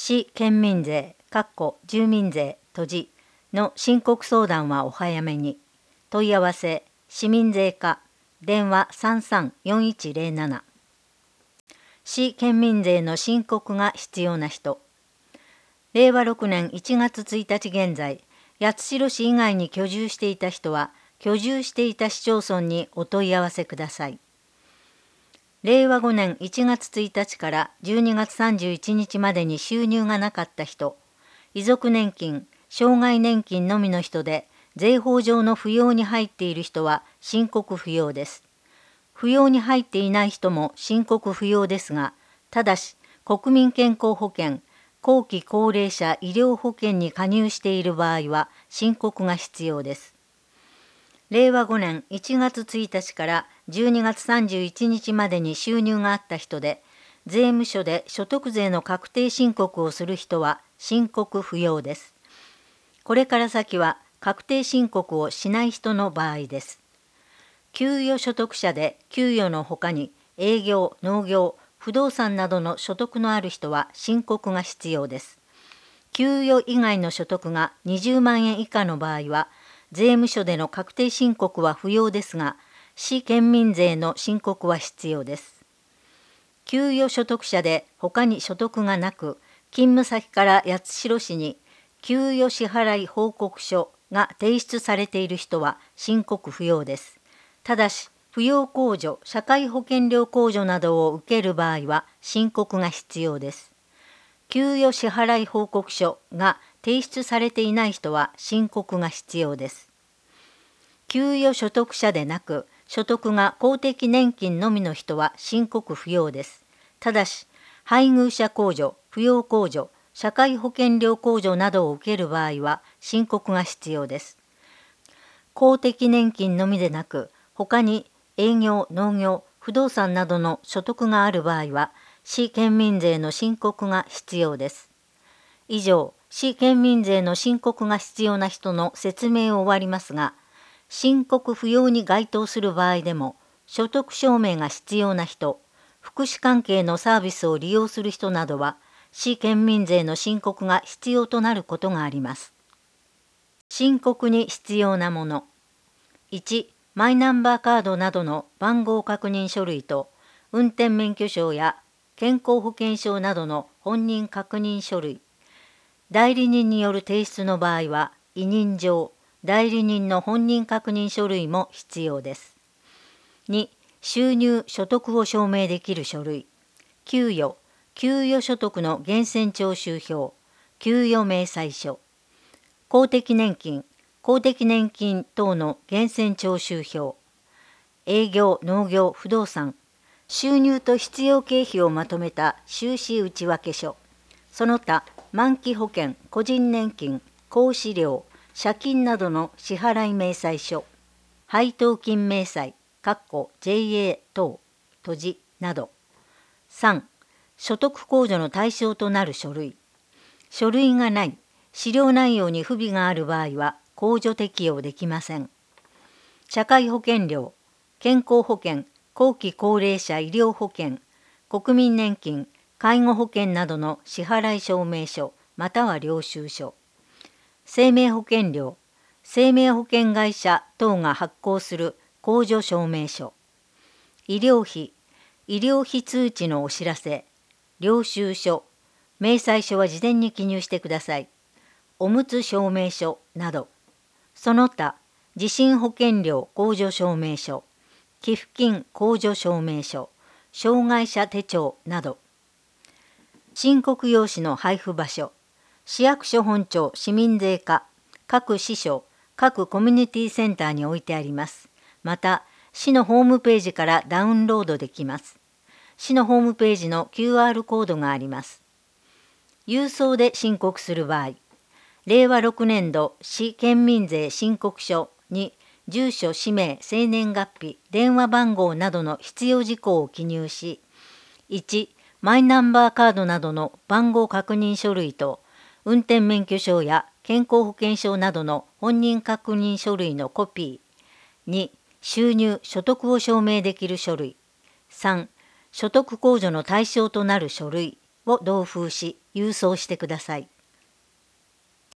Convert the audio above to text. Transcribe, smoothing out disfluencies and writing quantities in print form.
市県民税住民税都市の申告相談はお早めに。問い合わせ市民税課電話334107。市県民税の申告が必要な人。令和6年1月1日現在、八代市以外に居住していた人は居住していた市町村にお問い合わせください。令和5年1月1日から12月31日までに収入がなかった人、遺族年金、障害年金のみの人で、税法上の扶養に入っている人は申告不要です。扶養に入っていない人も申告不要ですが、ただし国民健康保険、後期高齢者医療保険に加入している場合は申告が必要です。令和5年1月1日から12月31日までに収入があった人で、税務署で所得税の確定申告をする人は申告不要です。これから先は確定申告をしない人の場合です。給与所得者で給与のほかに営業、農業、不動産などの所得のある人は申告が必要です。給与以外の所得が20万円以下の場合は、税務署での確定申告は不要ですが、市県民税の申告は必要です。給与所得者で他に所得がなく、勤務先から八代市に給与支払い報告書が提出されている人は申告不要です。ただし、扶養控除、社会保険料控除などを受ける場合は申告が必要です。給与支払い報告書が提出されていない人は申告が必要です。給与所得者でなく、所得が公的年金のみの人は申告不要です。ただし、配偶者控除、扶養控除、社会保険料控除などを受ける場合は申告が必要です。公的年金のみでなく、他に営業、農業、不動産などの所得がある場合は、市県民税の申告が必要です。以上、市県民税の申告が必要な人の説明を終わりますが、申告不要に該当する場合でも、所得証明が必要な人、福祉関係のサービスを利用する人などは、市県民税の申告が必要となることがあります。申告に必要なもの。1、マイナンバーカードなどの番号確認書類と、運転免許証や健康保険証などの本人確認書類。代理人による提出の場合は、委任状、代理人の本人確認書類も必要です。2、収入・所得を証明できる書類。給与所得の源泉徴収票、給与明細書。公的年金等の源泉徴収票。営業・農業・不動産。収入と必要経費をまとめた収支内訳書。その他、満期保険、個人年金、講師料、借金などの支払い明細書。配当金明細、JA 等、都市など。3、所得控除の対象となる書類。書類がない、資料内容に不備がある場合は控除適用できません。社会保険料、健康保険、後期高齢者医療保険、国民年金、介護保険などの支払い証明書または領収書。生命保険料、生命保険会社等が発行する控除証明書。医療費通知のお知らせ、領収書、明細書は事前に記入してください。おむつ証明書など。その他、地震保険料控除証明書、寄付金控除証明書、障害者手帳など。申告用紙の配布場所、市役所本庁市民税課、各支所、各コミュニティセンターに置いてあります。また、市のホームページからダウンロードできます。市のホームページの QR コードがあります。郵送で申告する場合、令和6年度市県民税申告書に住所、氏名、生年月日、電話番号などの必要事項を記入し、1、マイナンバーカードなどの番号確認書類と、運転免許証や健康保険証などの本人確認書類のコピー。2、収入・所得を証明できる書類。3、所得控除の対象となる書類を同封し郵送してください。